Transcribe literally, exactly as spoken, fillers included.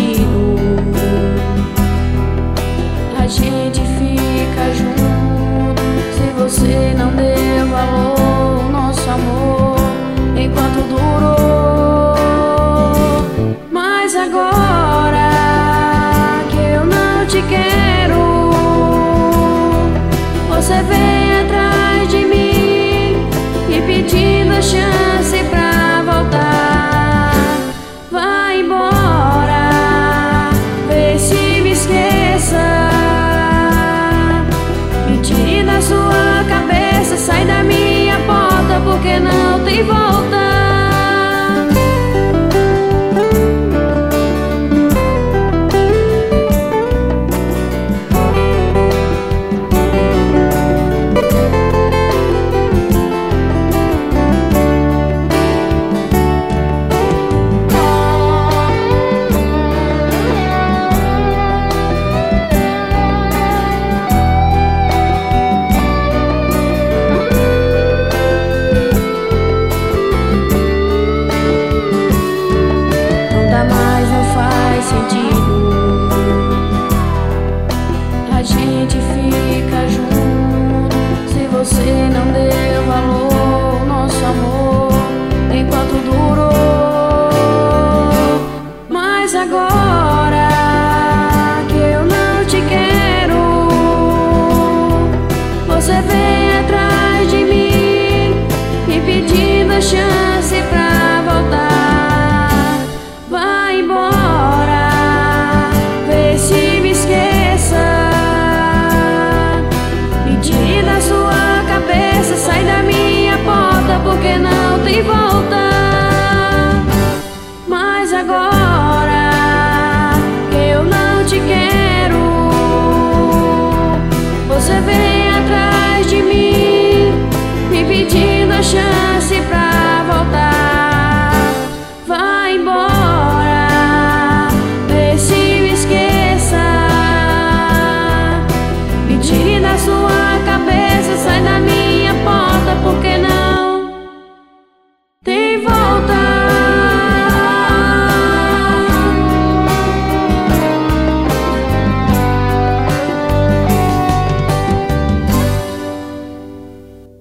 sentido. A gente fica junto se você não deu valor ao nosso amor enquanto durou. Mas agora que eu não te quero, você vem atrás de mim e pedindo a chance pra voltar. Vai embora, vê se me esqueça. Me tire da sua cabeça, sai da minha porta, porque não tem volta. A gente fica junto se você não deu valor ao nosso amor enquanto durou. Mas agora que eu não te quero, você vem atrás de mim me pedindo a chance pra voltar. Vai embora, vê se me esqueça. Tire da sua cabeça, sai da minha porta, porque não tem volta. Mas agora que eu não te quero,